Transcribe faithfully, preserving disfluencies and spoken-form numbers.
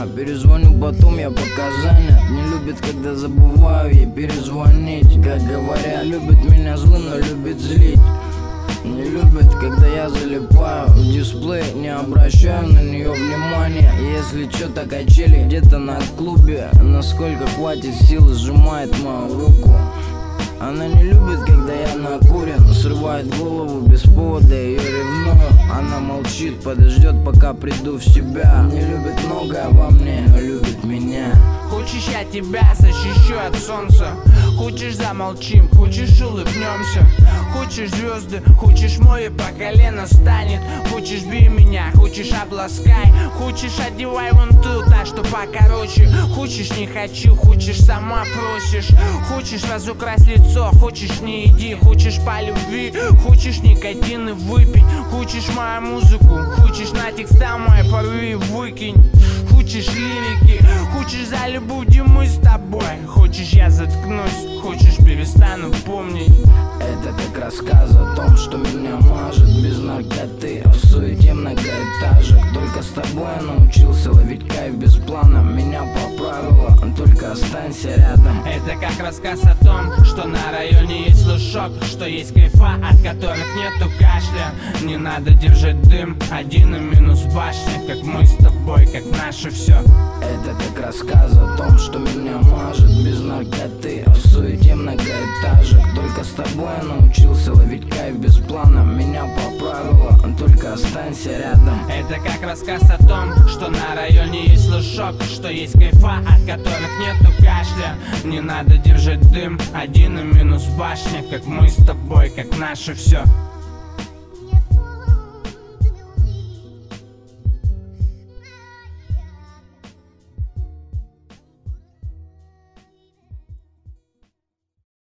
Перезвоню потом, я пока занят. Не любит, когда забываю ей перезвонить. Как говорят, любит меня злым, но любит злить. Не любит, когда я залипаю в дисплей, не обращаю на нее внимания. Если чё, то качели где-то на клубе. Насколько хватит сил, сжимает мою руку. Она не любит, когда я накурен, срывает голову без повода, ее ревную. Она молчит, подождет, пока приду в себя. Не любит многое во мне, но любит меня. Хочешь, я тебя защищу от солнца? Хочешь, замолчим, хочешь, улыбнемся? Хочешь звезды, хочешь, море по колено станет? Хочешь, бей меня, хочешь, обласкай? Хочешь, одевай вон ту, та, что покороче? Хочешь, не хочу, хочешь, сама просишь? Хочешь, разукрась лицо, хочешь, не иди? Хочешь, по любви, хочешь, никотины выпить? Хочешь, мою музыку, хочешь, на текста мои порви выкинь? Хочешь, лирики, хочешь, за любовь, где мы с тобой? Хочешь, я заткнусь, хочешь, перестану помнить? Это как рассказ о том, что меня мажет без наркоты, в суете многоэтажек. Только с тобой я научился ловить кайф без плана. Меня поправила, только останься рядом. Это как рассказ о том, что на районе есть слушок, что есть кайфа, от которых нету кашля. Не надо держать дым, один и минус башня. Как мы с тобой, как наше все. Это как рассказ о том, что меня мажет без наркоты, в суете многоэтажек. Только с тобой я научился ловить кайф без плана. Меня поправила, только останься рядом. Это как рассказ о том, что на районе есть слушок, что есть кайфа, от которых нету кашля. Не надо держать дым, один и минус башня. Как мы с тобой, как наше все.